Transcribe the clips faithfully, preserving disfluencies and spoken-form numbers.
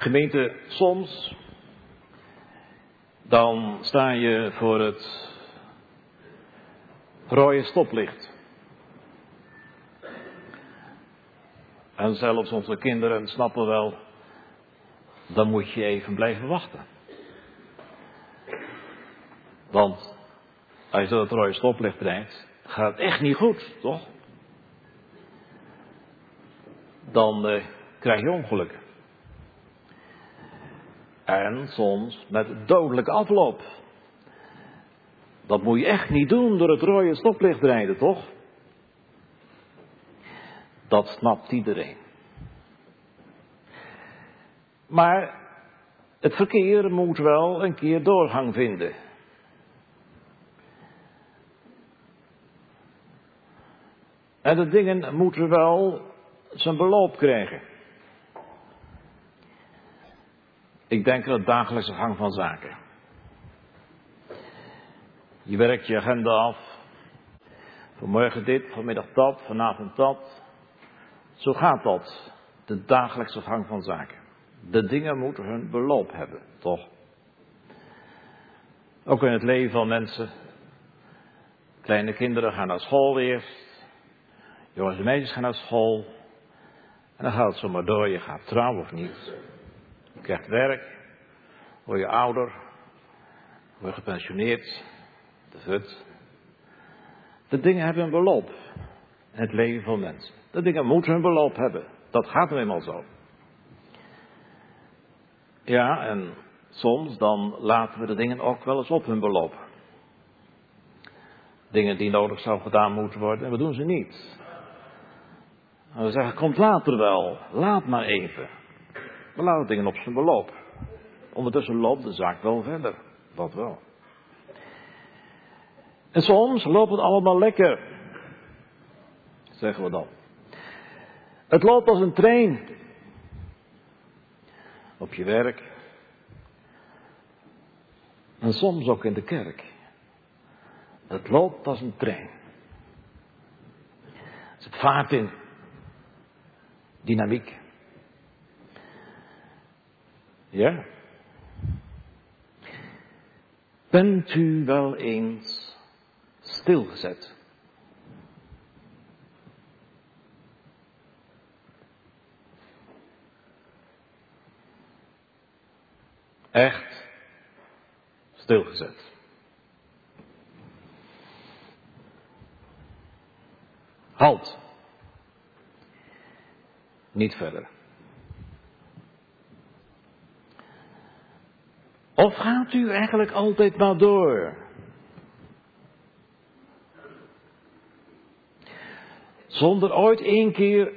Gemeente, soms dan sta je voor het rode stoplicht. En zelfs onze kinderen snappen wel, dan moet je even blijven wachten. Want als je door het rode stoplicht rijdt, gaat het echt niet goed, toch? Dan uh, krijg je ongelukken. En soms met dodelijke afloop. Dat moet je echt niet doen, door het rode stoplicht rijden, toch? Dat snapt iedereen. Maar het verkeer moet wel een keer doorgang vinden. En de dingen moeten wel zijn beloop krijgen. Ik denk aan de dagelijkse gang van zaken. Je werkt je agenda af. Vanmorgen dit, vanmiddag dat, vanavond dat. Zo gaat dat. De dagelijkse gang van zaken. De dingen moeten hun beloop hebben, toch? Ook in het leven van mensen. Kleine kinderen gaan naar school eerst. Jongens en meisjes gaan naar school. En dan gaat het zomaar door. Je gaat trouwen of niet. Je krijgt werk. Word je ouder. Word je gepensioneerd. De fut. De dingen hebben een beloop. In het leven van mensen. De dingen moeten hun beloop hebben. Dat gaat nu eenmaal zo. Ja, en soms dan laten we de dingen ook wel eens op hun beloop. Dingen die nodig zou gedaan moeten worden. En we doen ze niet. En we zeggen, komt later wel. Laat maar even. We laten dingen op zijn beloop. Ondertussen loopt de zaak wel verder. Dat wel. En soms loopt het allemaal lekker. Zeggen we dan. Het loopt als een trein. Op je werk. En soms ook in de kerk. Het loopt als een trein. Het vaart in. Dynamiek. Ja. Bent u wel eens stilgezet? Echt stilgezet. Halt. Niet verder. Of gaat u eigenlijk altijd maar door? Zonder ooit één keer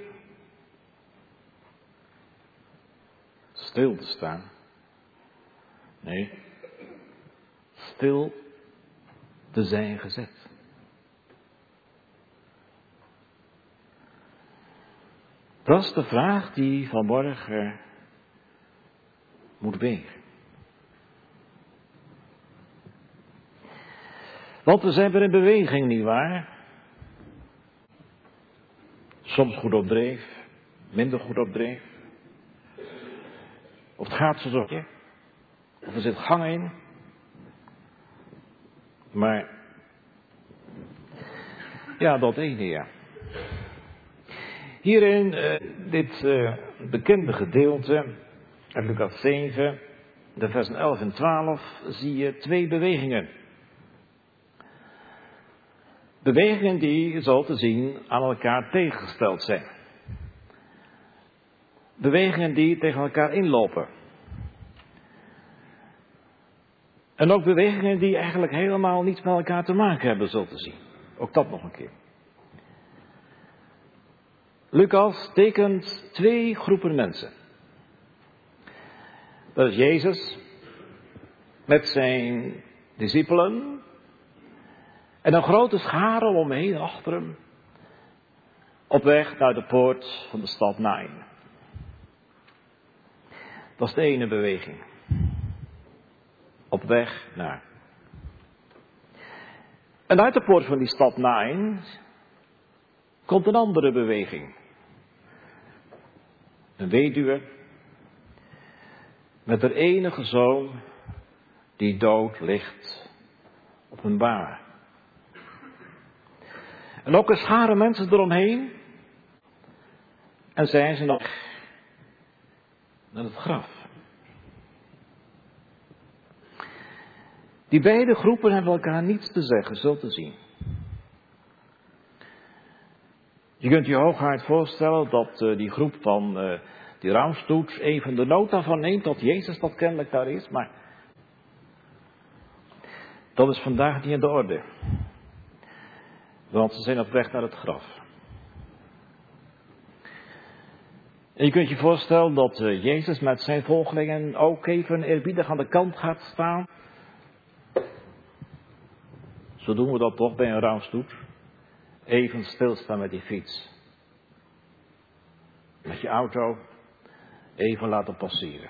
stil te staan. Nee, stil te zijn gezet. Dat is de vraag die vanmorgen moet wegen. Want we zijn weer in beweging, nietwaar? Soms goed op dreef, minder goed op dreef. Of het gaat zo, of er zit gang in. Maar, ja, dat ene, ja. Hier in uh, dit uh, bekende gedeelte, uit Lucas zeven, de versen elf en twaalf, zie je twee bewegingen. Bewegingen die, zo te zien, aan elkaar tegengesteld zijn. Bewegingen die tegen elkaar inlopen. En ook bewegingen die eigenlijk helemaal niets met elkaar te maken hebben, zo te zien. Ook dat nog een keer. Lucas tekent twee groepen mensen. Dat is Jezus met zijn discipelen en een grote schare om hem heen en achter hem op weg naar de poort van de stad Naïn. Dat is de ene beweging. Op weg naar. En uit de poort van die stad Naïn komt een andere beweging. Een weduwe met haar enige zoon die dood ligt op een baar. En ook een schare mensen eromheen. En zijn ze nog naar het graf. Die beide groepen hebben elkaar niets te zeggen, zo te zien. Je kunt je hooguit voorstellen dat uh, die groep van uh, die rouwstoet even de nota van neemt dat Jezus dat kennelijk daar is, maar dat is vandaag niet in de orde. Want ze zijn op weg naar het graf. En je kunt je voorstellen dat uh, Jezus met zijn volgelingen ook even eerbiedig aan de kant gaat staan. Zo doen we dat toch bij een rouwstoet. Even stilstaan met die fiets. Met je auto. Even laten passeren.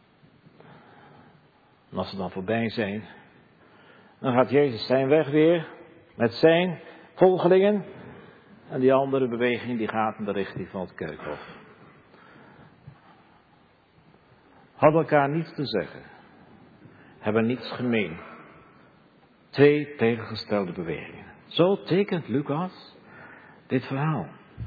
En als ze dan voorbij zijn. Dan gaat Jezus zijn weg weer. Met zijn volgelingen. En die andere beweging die gaat in de richting van het kerkhof. Hadden elkaar niets te zeggen. Hebben niets gemeen. Twee tegengestelde bewegingen. Zo tekent Lucas dit verhaal.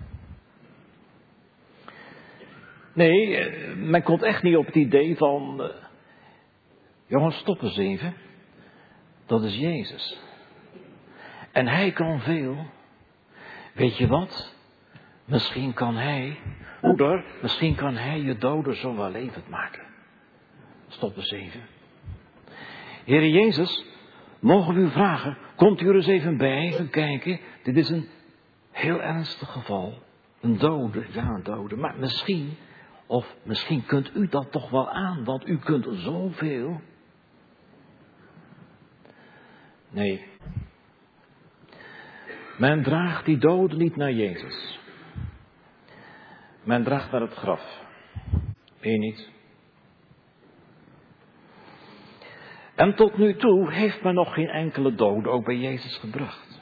Nee, men komt echt niet op het idee van... Uh, jongens, stop eens even. Dat is Jezus. En hij kan veel. Weet je wat? Misschien kan hij... Moeder, misschien kan hij je doden zo wel levend maken. Stop eens even. Heere Jezus... Mogen we u vragen, komt u er eens even bij, even kijken. Dit is een heel ernstig geval. Een dode, ja een dode. Maar misschien, of misschien kunt u dat toch wel aan, want u kunt zoveel. Nee. Men draagt die doden niet naar Jezus. Men draagt naar het graf. Weet je niet? En tot nu toe heeft men nog geen enkele dode ook bij Jezus gebracht.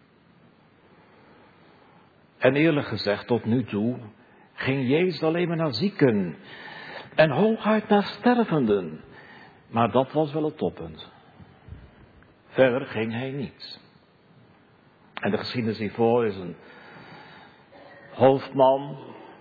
En eerlijk gezegd, tot nu toe ging Jezus alleen maar naar zieken. En hooguit naar stervenden. Maar dat was wel het toppunt. Verder ging hij niet. En de geschiedenis hiervoor is een hoofdman,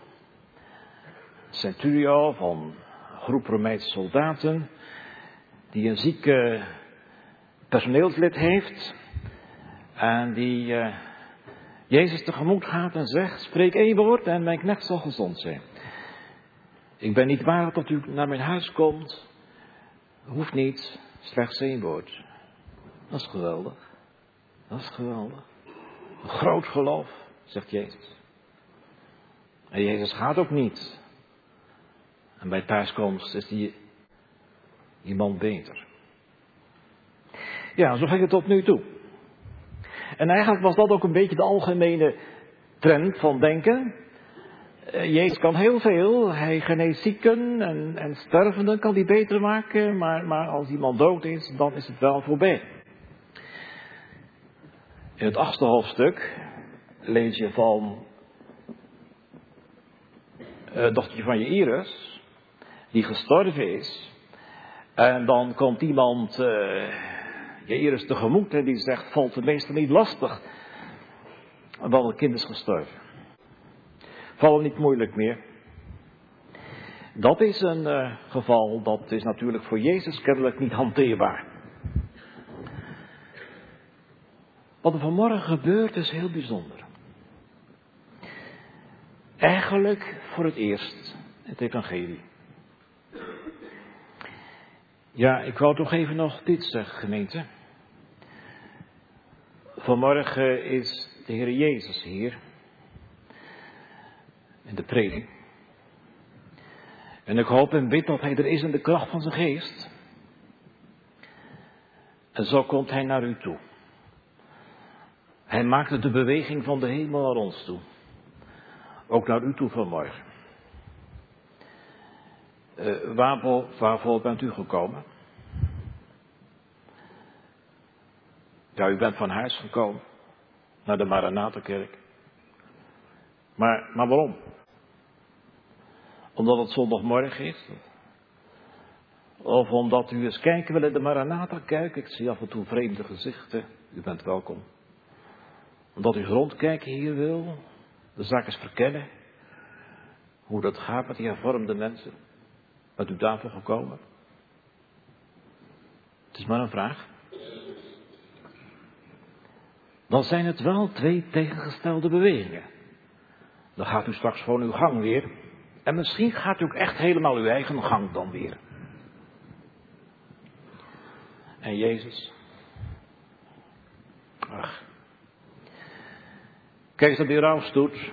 centurio van een groep Romeinse soldaten, die een zieke personeelslid heeft en die uh, Jezus tegemoet gaat en zegt, spreek één woord en mijn knecht zal gezond zijn. Ik ben niet waardig dat u naar mijn huis komt, hoeft niet, slechts één woord. Dat is geweldig, dat is geweldig. Een groot geloof, zegt Jezus. En Jezus gaat ook niet. En bij thuiskomst is die iemand beter. Ja, zo ging het tot nu toe. En eigenlijk was dat ook een beetje de algemene trend van denken. Uh, Jezus kan heel veel. Hij geneest zieken en, en stervenden kan hij beter maken. Maar, maar als iemand dood is, dan is het wel voorbij. In het achtste hoofdstuk lees je van het uh, dochtertje van Jairus, die gestorven is. En dan komt iemand uh, Jairus tegemoet en die zegt, valt de meester niet lastig, want het kind is gestorven. Valt niet moeilijk meer. Dat is een uh, geval, dat is natuurlijk voor Jezus kennelijk niet hanteerbaar. Wat er vanmorgen gebeurt is heel bijzonder. Eigenlijk voor het eerst het evangelie. Ja, ik wou toch even nog dit zeggen, gemeente. Vanmorgen is de Heer Jezus hier. In de preding. En ik hoop en bid dat hij er is in de kracht van zijn geest. En zo komt hij naar u toe. Hij maakte de beweging van de hemel naar ons toe. Ook naar u toe vanmorgen. Uh, waarvoor, waarvoor bent u gekomen? Ja, u bent van huis gekomen. Naar de Maranatha-kerk. Maar, maar waarom? Omdat het zondagmorgen is? Of omdat u eens kijken wil in de Maranatha-kerk. Ik zie af en toe vreemde gezichten. U bent welkom. Omdat u rondkijken hier wil. De zaak eens verkennen. Hoe dat gaat met die hervormde mensen. Bent u daarvoor gekomen? Het is maar een vraag. Dan zijn het wel twee tegengestelde bewegingen. Dan gaat u straks gewoon uw gang weer. En misschien gaat u ook echt helemaal uw eigen gang dan weer. En Jezus. Ach. Kijk eens naar die rouwstoet.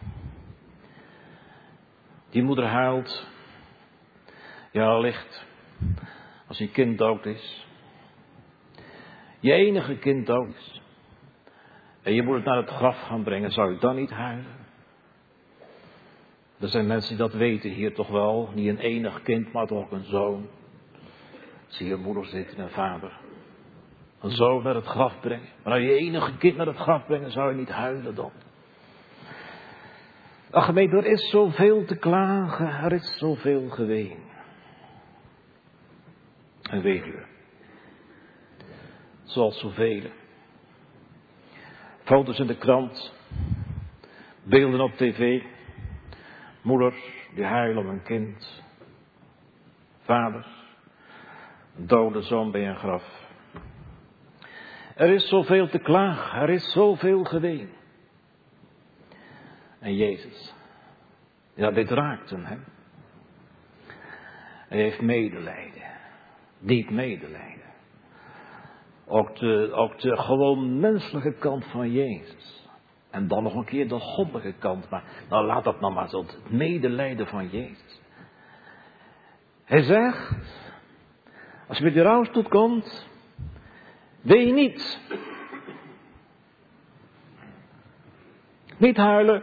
Die moeder huilt. Ja, allicht. Als je kind dood is. Je enige kind dood is. En je moet het naar het graf gaan brengen. Zou je dan niet huilen? Er zijn mensen die dat weten hier toch wel. Niet een enig kind, maar toch ook een zoon. Zie je een moeder zitten en een vader. Een zoon naar het graf brengen. Maar nou je enige kind naar het graf brengen, zou je niet huilen dan? Ach gemeente, er is zoveel te klagen. Er is zoveel geween. En weduwe. Zoals zoveel. Foto's in de krant. Beelden op tv. Moeders die huilen om een kind. Vaders. Een dode zoon bij een graf. Er is zoveel te klagen. Er is zoveel geween. En Jezus. Ja, dit raakt hem. Hè? Hij heeft medelijden. Diep medelijden. Ook de, ook de gewoon menselijke kant van Jezus. En dan nog een keer de goddelijke kant. Maar nou laat dat nou maar zo. Het medelijden van Jezus. Hij zegt. Als je met die rouwstoet komt. Wee niet. Niet huilen.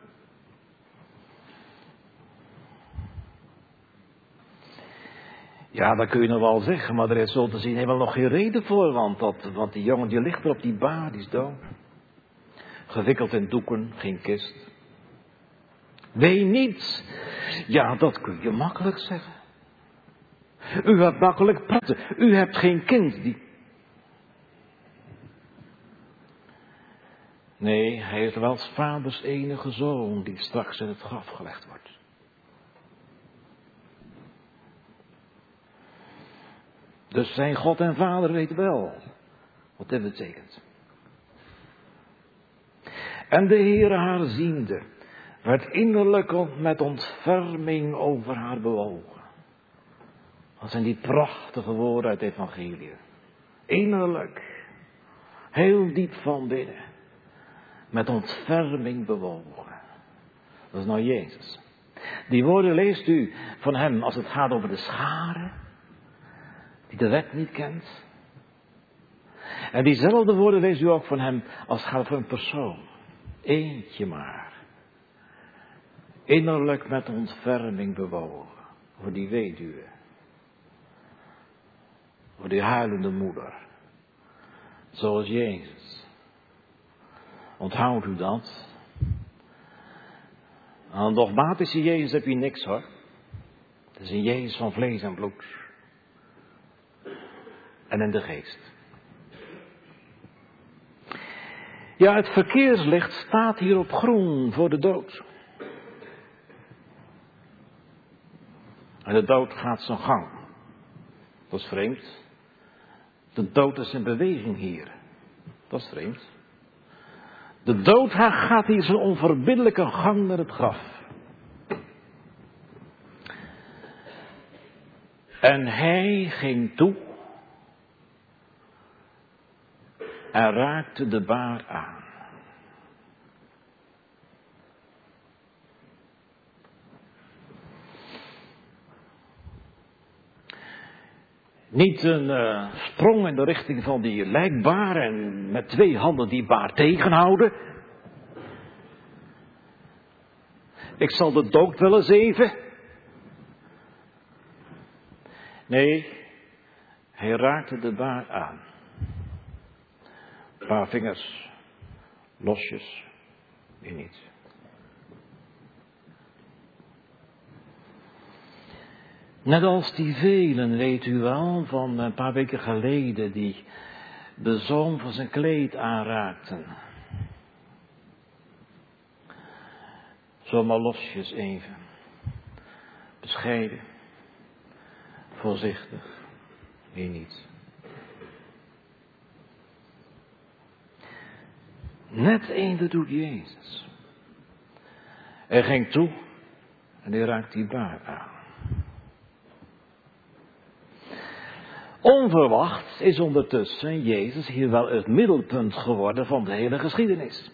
Ja, dat kun je nog wel zeggen, maar er is zo te zien helemaal nog geen reden voor, want, dat, want die jongen die ligt er op die baar, die is dood. Gewikkeld in doeken, geen kist. Wee niet. Ja, dat kun je makkelijk zeggen. U hebt makkelijk praten. U hebt geen kind die... Nee, hij heeft wel als vaders enige zoon die straks in het graf gelegd wordt. Dus zijn God en Vader weet wel wat dit betekent. En de Heere haar ziende, werd innerlijk met ontferming over haar bewogen. Dat zijn die prachtige woorden uit het evangelie. Innerlijk, heel diep van binnen, met ontferming bewogen. Dat is nou Jezus. Die woorden leest u van hem als het gaat over de scharen. Die de wet niet kent. En diezelfde woorden leest u ook van hem als het gaat over een persoon. Eentje maar. Innerlijk met ontferming bewogen. Voor die weduwe. Voor die huilende moeder. Zoals Jezus. Onthoudt u dat? Aan een dogmatische Jezus heb je niks hoor. Het is een Jezus van vlees en bloed. En in de geest. Ja, het verkeerslicht staat hier op groen voor de dood. En de dood gaat zijn gang. Dat is vreemd. De dood is in beweging hier. Dat is vreemd. De dood gaat hier zijn onverbiddelijke gang naar het graf. En hij ging toe en raakte de baar aan. Niet een uh, sprong in de richting van die lijkbaar en met twee handen die baar tegenhouden. Ik zal de dood wel eens even. Nee, hij raakte de baar aan. Een paar vingers, losjes, meer niet. Net als die velen, weet u wel, van een paar weken geleden, die de zoom van zijn kleed aanraakten. Zomaar losjes even. Bescheiden. Voorzichtig. Meer niet. Net eender doet Jezus. Hij ging toe en hij raakt die baard aan. Onverwacht is ondertussen Jezus hier wel het middelpunt geworden van de hele geschiedenis.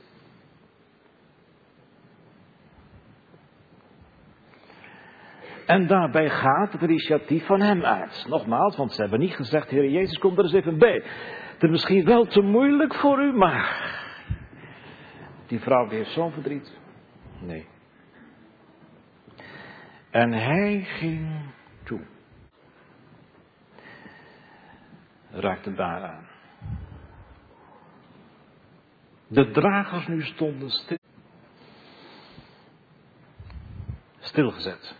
En daarbij gaat het initiatief van hem uit. Nogmaals, want ze hebben niet gezegd, Heer Jezus, kom er eens even bij. Het is misschien wel te moeilijk voor u, maar die vrouw die heeft zo'n verdriet. Nee. En hij ging toe. Raakte daar aan. De dragers nu stonden stil. Stilgezet.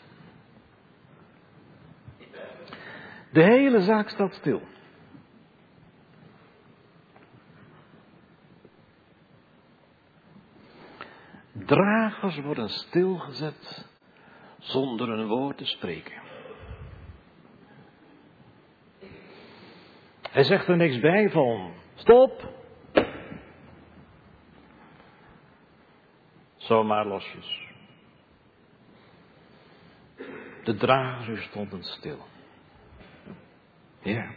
De hele zaak staat stil. Dragers worden stilgezet zonder een woord te spreken. Hij zegt er niks bij van, stop. Zomaar losjes. De dragers stonden stil. Ja.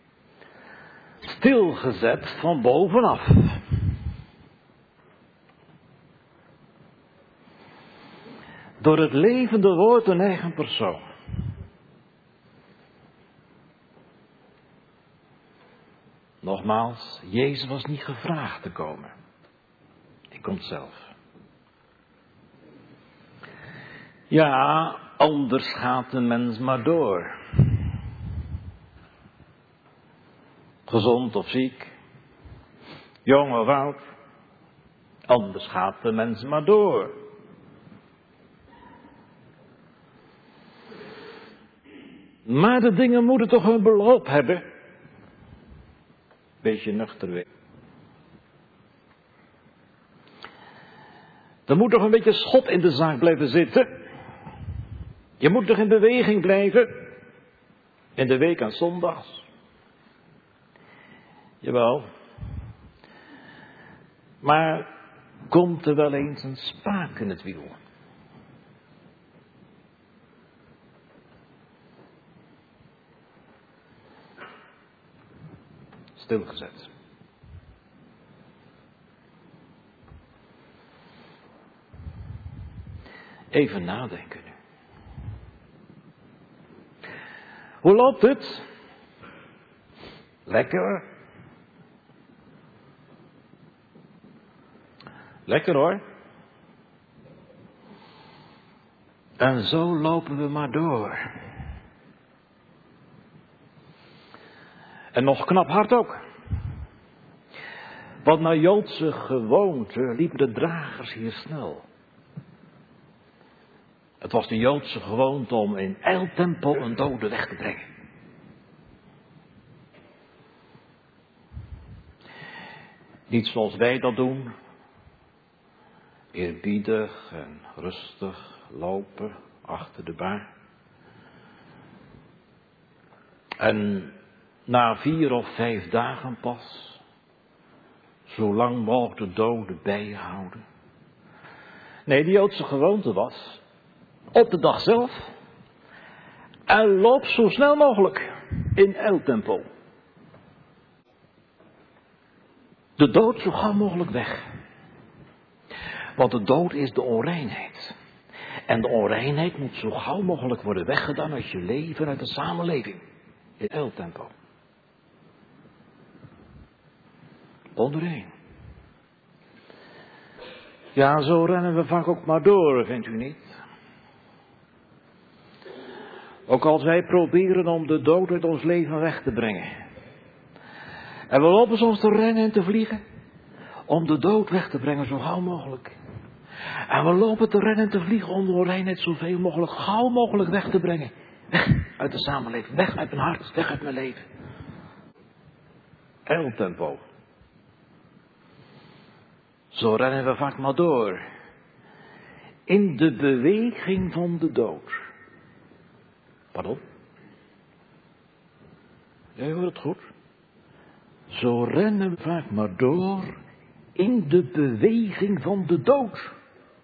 Stilgezet van bovenaf. Door het levende woord een eigen persoon. Nogmaals, Jezus was niet gevraagd te komen. Hij komt zelf. Ja, anders gaat de mens maar door. Gezond of ziek, jong of oud, anders gaat de mens maar door. Maar de dingen moeten toch hun beloop hebben. Beetje nuchter weer. Er moet toch een beetje schop in de zaak blijven zitten. Je moet toch in beweging blijven. In de week en zondags. Jawel. Maar komt er wel eens een spaak in het wiel? Stilgezet. Even nadenken nu. Hoe loopt het? Lekker. Lekker hoor. En zo lopen we maar door. En nog knap hard ook. Want naar Joodse gewoonte liepen de dragers hier snel. Het was de Joodse gewoonte om in ijltempo een dode weg te brengen. Niet zoals wij dat doen. Eerbiedig en rustig lopen achter de baar. En na vier of vijf dagen pas, zo lang mogelijk de doden bij je houden. Nee, de Joodse gewoonte was, op de dag zelf, en loop zo snel mogelijk in ijltempo. De dood zo gauw mogelijk weg. Want de dood is de onreinheid. En de onreinheid moet zo gauw mogelijk worden weggedaan uit je leven, uit de samenleving. In ijltempo. Onrein. Ja, zo rennen we vaak ook maar door, vindt u niet? Ook als wij proberen om de dood uit ons leven weg te brengen. En we lopen soms te rennen en te vliegen. Om de dood weg te brengen zo gauw mogelijk. En we lopen te rennen en te vliegen om de onreinheid zoveel mogelijk, gauw mogelijk weg te brengen. Weg uit de samenleving, weg uit mijn hart, weg uit mijn leven. Eiltempo. Zo rennen we vaak maar door. In de beweging van de dood. Pardon? Jij hoort het goed. Zo rennen we vaak maar door in de beweging van de dood.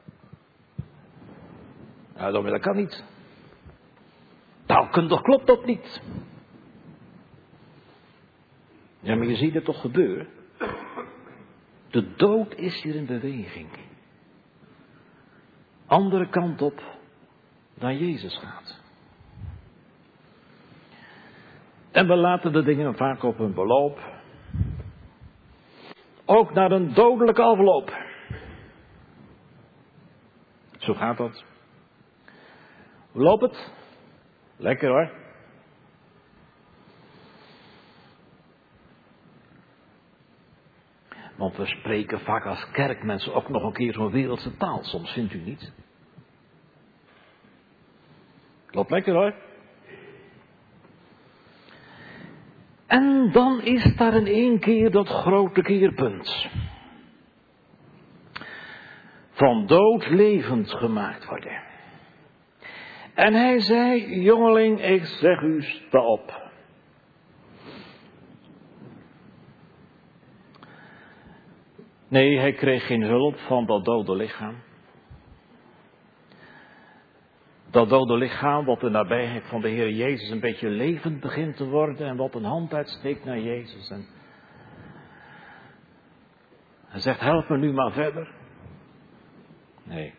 Ja, dat kan niet. Taalkundig klopt dat niet. Ja, maar je ziet het toch gebeuren. De dood is hier in beweging. Andere kant op dan Jezus gaat. En we laten de dingen vaak op hun beloop. Ook naar een dodelijke afloop. Zo gaat dat. Hoe loopt het? Lekker hoor. Want we spreken vaak als kerkmensen ook nog een keer zo'n wereldse taal. Soms vindt u niet. Loopt lekker hoor. En dan is daar in één keer dat grote keerpunt. Van dood levend gemaakt worden. En hij zei, jongeling, ik zeg u, sta op. Nee, hij kreeg geen hulp van dat dode lichaam. Dat dode lichaam wat in de nabijheid van de Heer Jezus een beetje levend begint te worden. En wat een hand uitsteekt naar Jezus. En hij zegt, help me nu maar verder. Nee.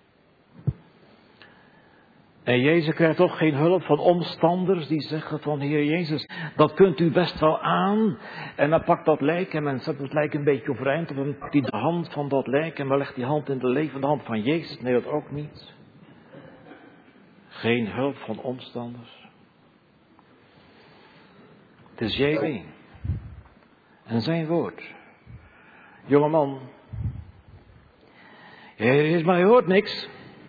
En Jezus krijgt toch geen hulp van omstanders die zeggen van Heer Jezus, dat kunt u best wel aan. En dan pakt dat lijk en men zet het lijk een beetje overeind. Of dan pakt hij de hand van dat lijk en men legt die hand in de levende hand van Jezus. Nee, dat ook niet. Geen hulp van omstanders. Het is Jezus en zijn woord. Jongeman, Heer Jezus, maar hij hoort niks.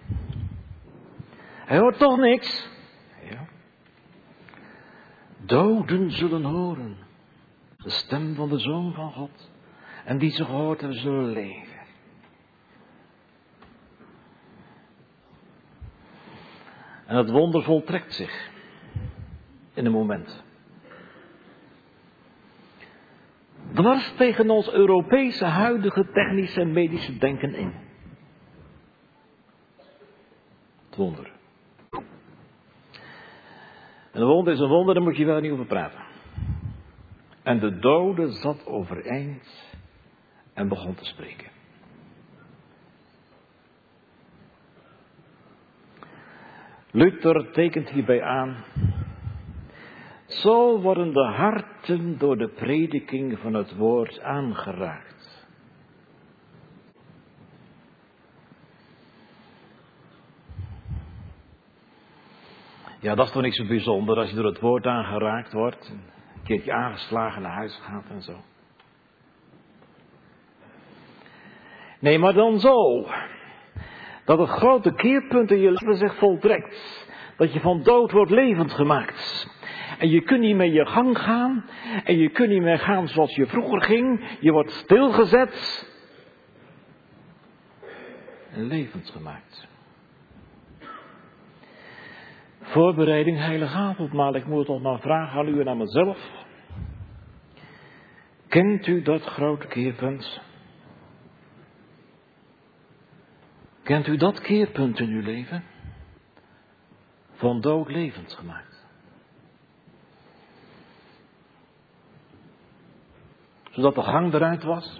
Hij hoort toch niks. Ja. Doden zullen horen de stem van de Zoon van God. En die ze gehoord hebben zullen leven. En het wonder voltrekt zich in een moment. Dwars tegen ons Europese huidige technische en medische denken in. Het wonder. En een wonder is een wonder, daar moet je wel niet over praten. En de dode zat overeind en begon te spreken. Luther tekent hierbij aan. Zo worden de harten door de prediking van het woord aangeraakt. Ja, dat is toch niks zo bijzonder als je door het woord aangeraakt wordt. Een keertje aangeslagen naar huis gaat en zo. Nee, maar dan zo. Dat het grote keerpunt in je leven zich voltrekt. Dat je van dood wordt levend gemaakt. En je kunt niet meer je gang gaan. En je kunt niet meer gaan zoals je vroeger ging. Je wordt stilgezet. En levend gemaakt. Voorbereiding heilig avondmaal. Ik moet het toch maar vragen aan u en aan mezelf. Kent u dat grote keerpunt? Kent u dat keerpunt in uw leven? Van dood levend gemaakt. Zodat de gang eruit was.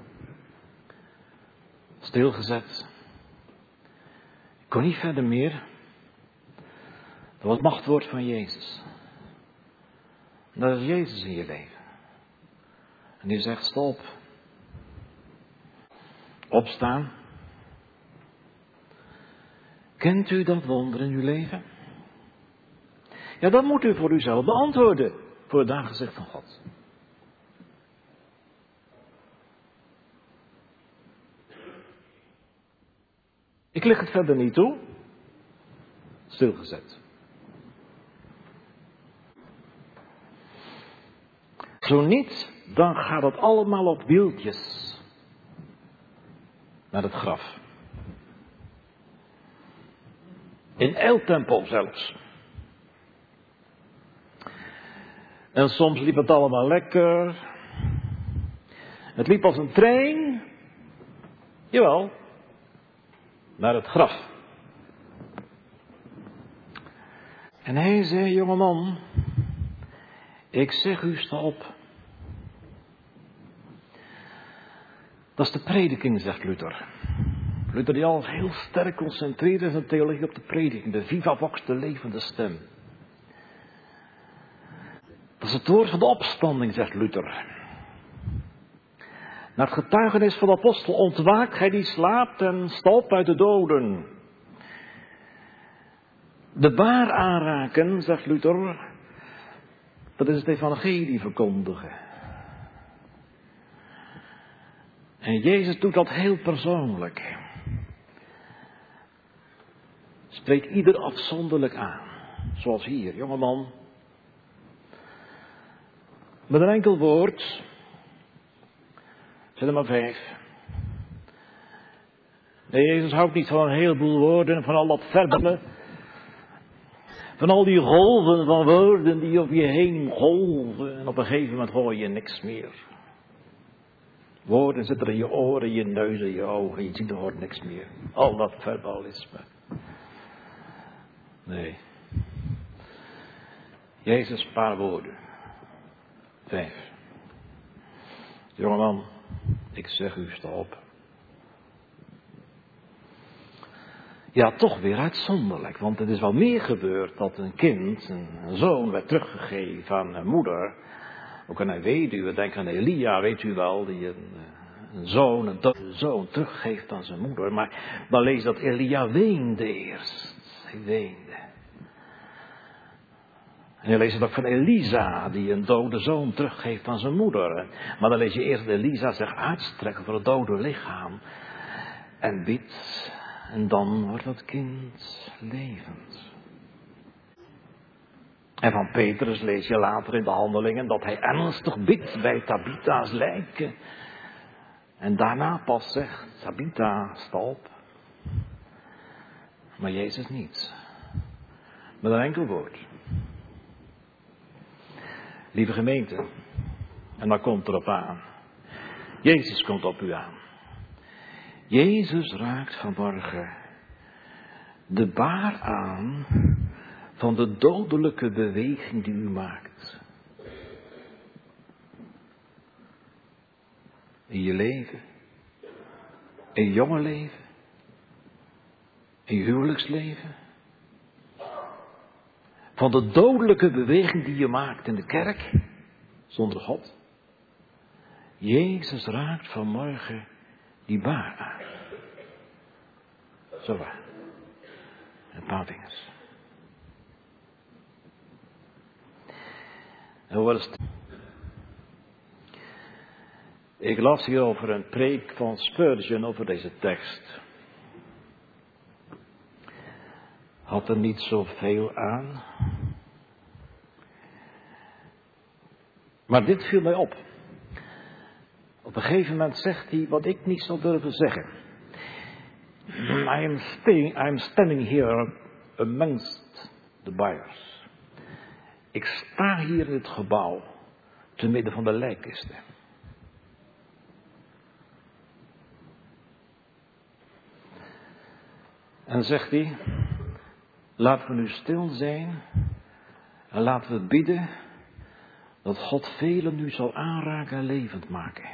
Stilgezet. Ik kon niet verder meer. Dat was het machtwoord van Jezus. Dat is Jezus in je leven. En die zegt stop. Opstaan. Kent u dat wonder in uw leven? Ja, dat moet u voor uzelf beantwoorden. Voor het aangezicht van God. Ik lig het verder niet toe. Stilgezet. Zo niet, dan gaat het allemaal op wieltjes naar het graf. In eiltempo zelfs. En soms liep het allemaal lekker. Het liep als een trein. Jawel. Naar het graf. En hij zei, jongeman, ik zeg u, sta op. Dat is de prediking, zegt Luther. Luther die al heel sterk concentreert in zijn theologie op de prediking. De viva vox, de levende stem. Dat is het woord van de opstanding, zegt Luther. Naar het getuigenis van de apostel ontwaakt gij die slaapt en sta op uit de doden. De baar aanraken, zegt Luther, dat is het evangelie verkondigen. En Jezus doet dat heel persoonlijk. Spreekt ieder afzonderlijk aan. Zoals hier, jongeman. Met een enkel woord. Zet er maar vijf. Nee, Jezus houdt niet van een heleboel woorden, van al dat verbellen. Van al die golven van woorden die op je heen golven. En op een gegeven moment hoor je niks meer. Woorden zitten in je oren, je neus en je ogen. Je ziet er hoort niks meer. Al dat verbalisme. Nee. Jezus, een paar woorden. Vijf. Jongeman, ik zeg u, sta op. Ja, toch weer uitzonderlijk, want het is wel meer gebeurd dat een kind, een zoon, werd teruggegeven aan een moeder. Ook aan een weduwe, denk aan Elia, weet u wel, die een, een zoon, een dode zoon teruggeeft aan zijn moeder. Maar dan lees je dat Elia weende eerst. Hij weende. En je leest het ook van Elisa, die een dode zoon teruggeeft aan zijn moeder. Maar dan lees je eerst Elisa zich uitstrekken voor het dode lichaam. En bidt. En dan wordt dat kind levend. En van Petrus lees je later in de handelingen dat hij ernstig bidt bij Tabitha's lijk. En daarna pas zegt, Tabitha, sta op. Maar Jezus niet. Met een enkel woord. Lieve gemeente, en dan komt erop aan. Jezus komt op u aan. Jezus raakt vanmorgen de baar aan van de dodelijke beweging die u maakt. In je leven, in je jonge leven, in je huwelijksleven. Van de dodelijke beweging die je maakt in de kerk, zonder God. Jezus raakt vanmorgen die baar aan. Zo waar. Een paar vingers. En hoe was het? Ik las hier over een preek van Spurgeon over deze tekst. Had er niet zoveel aan. Maar dit viel mij op. Op een gegeven moment zegt hij wat ik niet zou durven zeggen. I am, staying, I am standing here amongst the buyers. Ik sta hier in het gebouw, te midden van de lijkkisten. En zegt hij, laten we nu stil zijn en laten we bidden dat God velen nu zal aanraken en levend maken.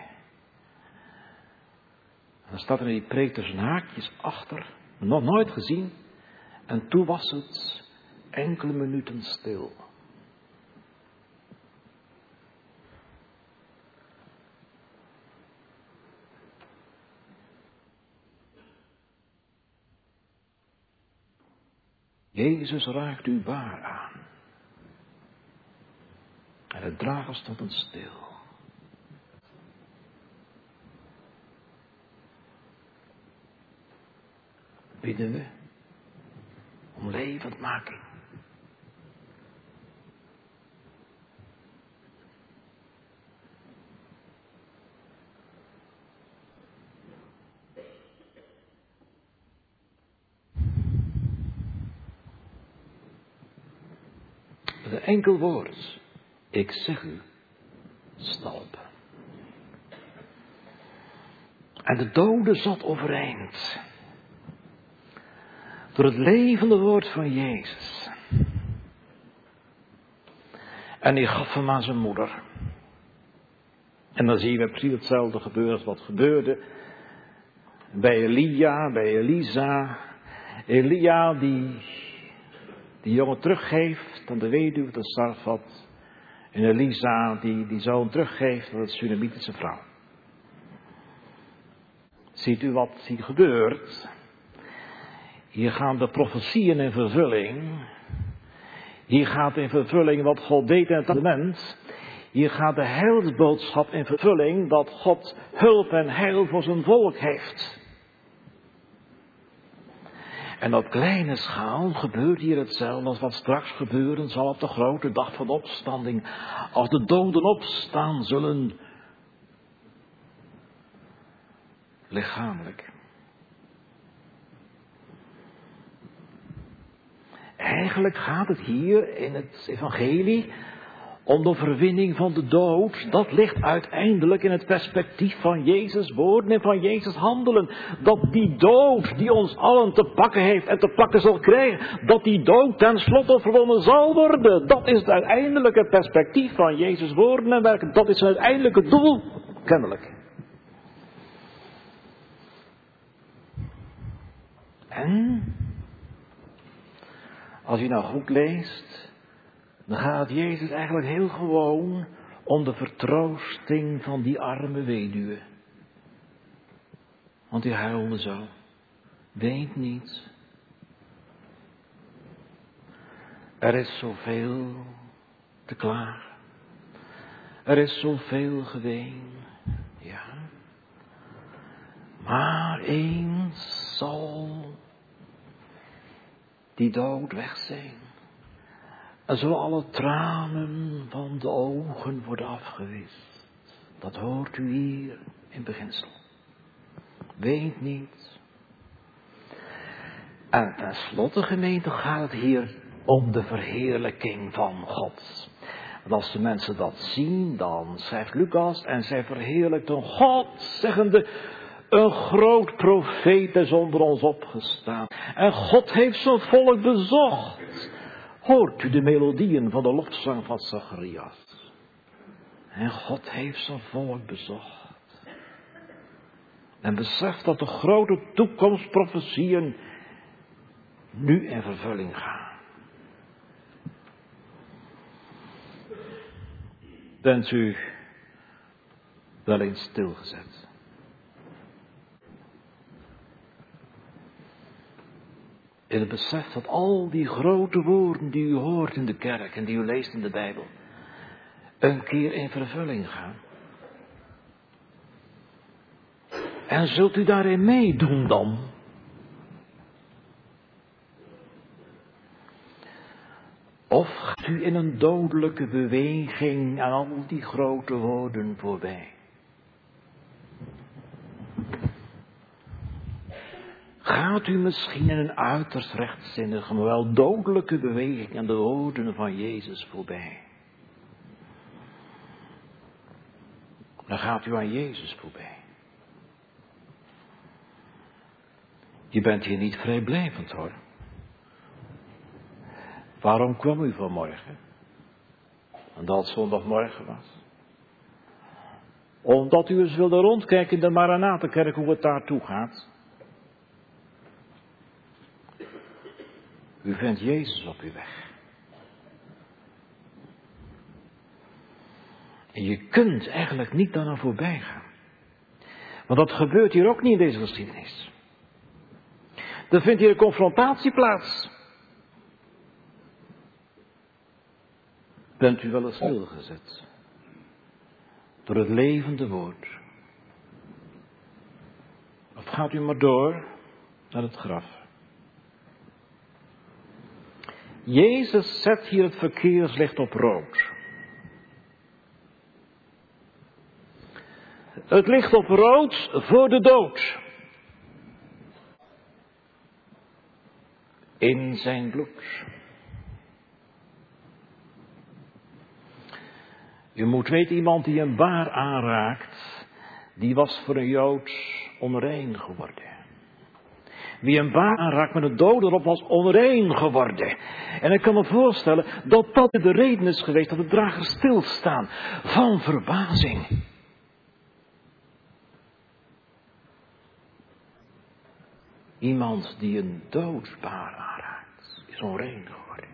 Dan staat er in die preek tussen haakjes achter, nog nooit gezien. En toen was het enkele minuten stil. Jezus raakt uw baar aan. En de dragers stonden stil. Bidden we om levendmaking. Met een enkel woord. Ik zeg u, sta op. En de dode zat overeind. Door het levende woord van Jezus. En hij gaf hem aan zijn moeder. En dan zien we precies hetzelfde gebeuren als wat gebeurde bij Elia, bij Elisa. Elia die die jongen teruggeeft aan de weduwe, de Sarfat. En Elisa die die zoon teruggeeft aan de Sunamitische vrouw. Ziet u wat hier gebeurt? Hier gaan de profetieën in vervulling. Hier gaat in vervulling wat God deed in het Testament. Hier gaat de heilsboodschap in vervulling dat God hulp en heil voor zijn volk heeft. En op kleine schaal gebeurt hier hetzelfde als wat straks gebeuren zal op de grote dag van opstanding. Als de doden opstaan zullen. Lichamelijk. Eigenlijk gaat het hier in het evangelie om de overwinning van de dood. Dat ligt uiteindelijk in het perspectief van Jezus' woorden en van Jezus' handelen. Dat die dood die ons allen te pakken heeft en te pakken zal krijgen, dat die dood tenslotte overwonnen zal worden. Dat is het uiteindelijke perspectief van Jezus' woorden en werken. Dat is het uiteindelijke doel, kennelijk. En als je nou goed leest, dan gaat Jezus eigenlijk heel gewoon om de vertroosting van die arme weduwe. Want die huilde zo. Weet niet. Er is zoveel te klagen. Er is zoveel geween. Ja. Maar eens zal die dood weg zijn. En zullen alle tranen van de ogen worden afgewist. Dat hoort u hier in beginsel. Weet niet. En tenslotte, gemeente, gaat het hier om de verheerlijking van God. Want als de mensen dat zien, dan schrijft Lucas en zij verheerlijkten God, zeggende: een groot profeet is onder ons opgestaan. En God heeft zijn volk bezocht. Hoort u de melodieën van de lofzang van Zacharias. En God heeft zijn volk bezocht. En beseft dat de grote toekomstprofetieën nu in vervulling gaan. Bent u wel eens stilgezet? In het besef dat al die grote woorden die u hoort in de kerk en die u leest in de Bijbel, een keer in vervulling gaan. En zult u daarin meedoen dan? Of gaat u in een dodelijke beweging aan al die grote woorden voorbij? Gaat u misschien in een uiterst rechtzinnige, maar wel dodelijke beweging aan de woorden van Jezus voorbij? Dan gaat u aan Jezus voorbij. Je bent hier niet vrijblijvend, hoor. Waarom kwam u vanmorgen? Omdat het zondagmorgen was. Omdat u eens wilde rondkijken in de Maranatenkerk hoe het daartoe gaat. U vindt Jezus op uw weg. En je kunt eigenlijk niet daaraan voorbij gaan. Want dat gebeurt hier ook niet in deze geschiedenis. Er vindt hier een confrontatie plaats. Bent u wel eens stilgezet door het levende woord? Of gaat u maar door naar het graf? Jezus zet hier het verkeerslicht op rood. Het licht op rood voor de dood. In zijn bloed. U moet weten, iemand die een baar aanraakt, die was voor een Jood onrein geworden. Wie een baar aanraakt met een dood erop was onrein geworden. En ik kan me voorstellen dat dat de reden is geweest dat de dragers stilstaan van verbazing. Iemand die een doodsbaar aanraakt, is onrein geworden.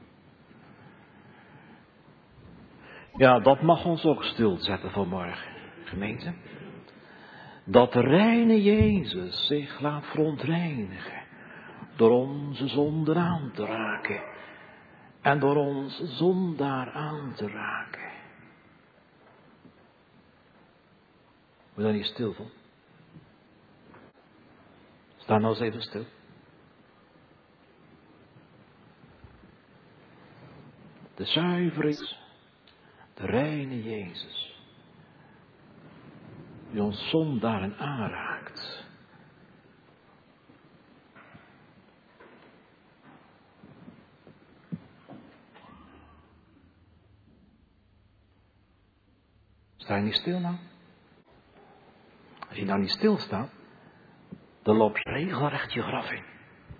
Ja, dat mag ons ook stilzetten vanmorgen, gemeente. Dat de reine Jezus zich laat verontreinigen door onze zonden aan te raken. En door onze zondaar aan te raken. Moet daar niet stil van? Sta nou eens even stil. De zuivere is, de reine Jezus. Die ons zondaren aanraakt. Sta je niet stil nou? Als je nou niet stilstaat, dan loopt je regelrecht je graf in.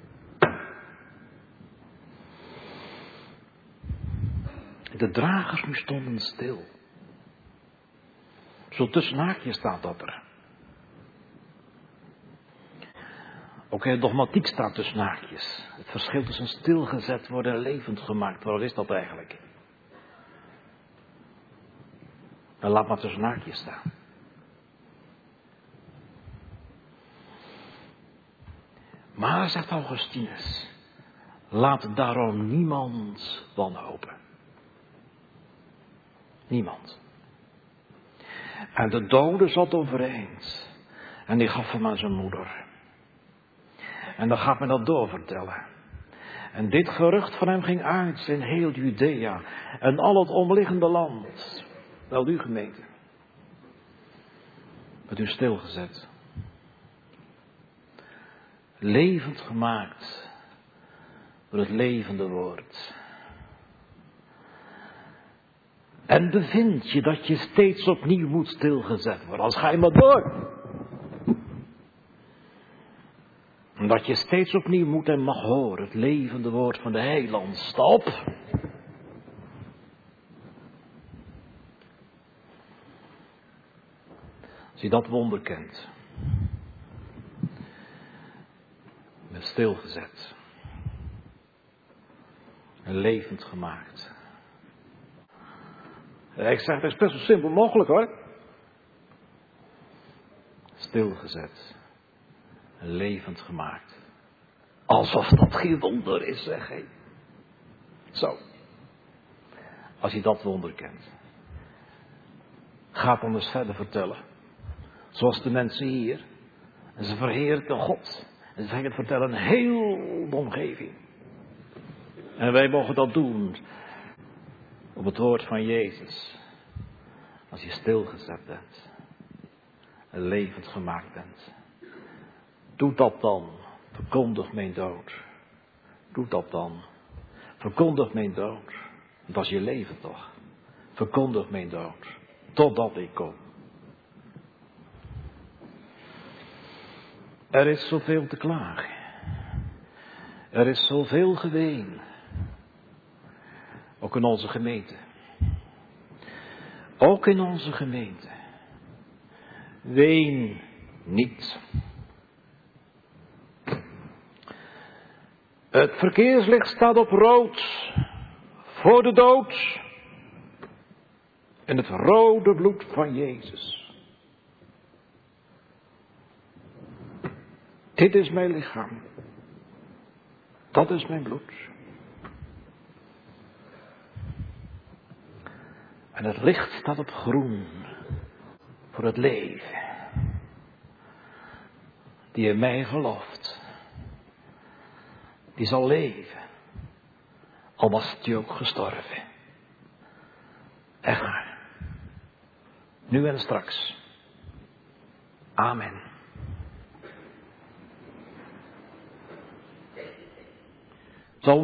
De dragers nu stonden stil. Zo tussen haakjes staat dat er. Ook in de dogmatiek staat tussen haakjes. Het verschil tussen stilgezet worden en levend gemaakt. Wat is dat eigenlijk? Dan laat maar tussen haakjes staan. Maar, zegt Augustinus, laat daarom niemand wanhopen. Niemand. En de dode zat overeind. En die gaf hem aan zijn moeder. En dan gaat men dat doorvertellen. En dit gerucht van hem ging uit in heel Judea. En al het omliggende land. Wel u gemeente. Met u stilgezet. Levend gemaakt. Door het levende woord. En bevind je dat je steeds opnieuw moet stilgezet worden. Als ga je maar door. En dat je steeds opnieuw moet en mag horen. Het levende woord van de heiland. Stop. Als je dat wonder kent. Met stilgezet. En levend gemaakt. Ik zeg, het is best zo simpel mogelijk hoor. Stilgezet. En levend gemaakt. Alsof dat geen wonder is, zeg hé. Zo. Als je dat wonder kent. Ga dan eens verder vertellen. Zoals de mensen hier. En ze verheerlijken God. En ze vertellen heel de omgeving. En wij mogen dat doen. Op het woord van Jezus. Als je stilgezet bent. En levend gemaakt bent. Doe dat dan. Verkondig mijn dood. Doe dat dan. Verkondig mijn dood. Dat is je leven toch. Verkondig mijn dood. Totdat ik kom. Er is zoveel te klagen. Er is zoveel geween. Ook in onze gemeente. Ook in onze gemeente. Ween niet. Het verkeerslicht staat op rood. Voor de dood. In het rode bloed van Jezus. Dit is mijn lichaam. Dat is mijn bloed. En het licht staat op groen. Voor het leven. Die in mij gelooft. Die zal leven. Al was hij ook gestorven. Echt waar. Nu en straks. Amen.